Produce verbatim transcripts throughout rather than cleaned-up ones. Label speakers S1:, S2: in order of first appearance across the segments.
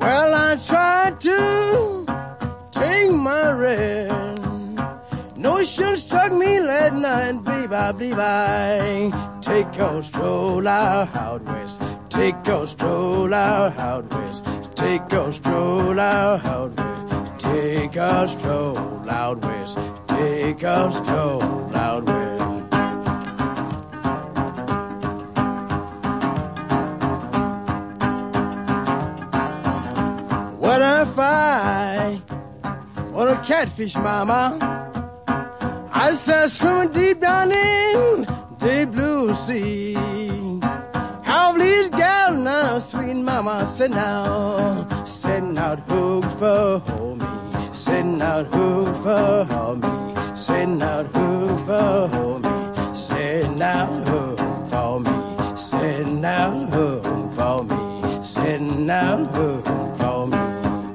S1: Well, I tried to take my rest. Notion struck me last night, babe, I believe I take a stroll out, out west. Take a stroll out, out west. Take a stroll out, out west. Take a stroll out west. Take a stroll out west. What if I want a catfish, mama? I said swimming deep down in the blue sea. How these gals now, sweet mama, sitting out, setting out hooks for me, setting out hooks for me, setting out hooks for me, setting out hooks for me, setting out hooks for me, setting out hooks for me.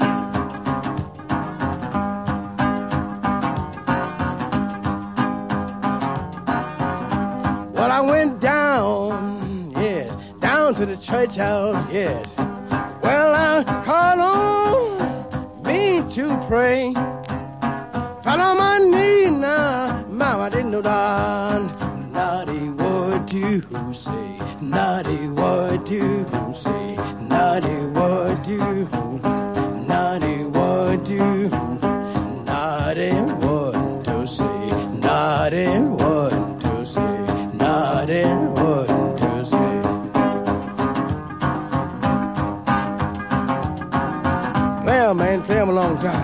S1: Well, I went down, yes, down to the church house, yes. Well, I called on me to pray. Fell on my knee now, mama didn't know that. Naughty word to say, naughty word to say, naughty word to, naughty word to, naughty word to say, naughty word to say, naughty word to say. Well, man, play 'em a long time.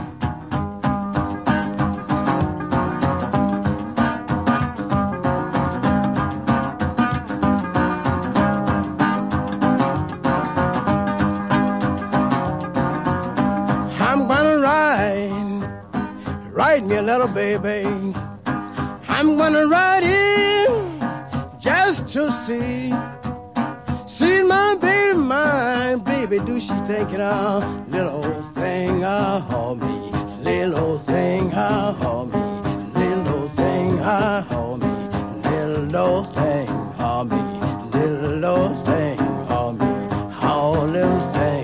S1: I'm gonna ride, write me a letter, baby. I'm gonna write in just to see, see my baby, my baby. Do she thinking of little old thing of me, little old thing of me, little old thing of me, little old thing of me, little old thing of me, all little thing.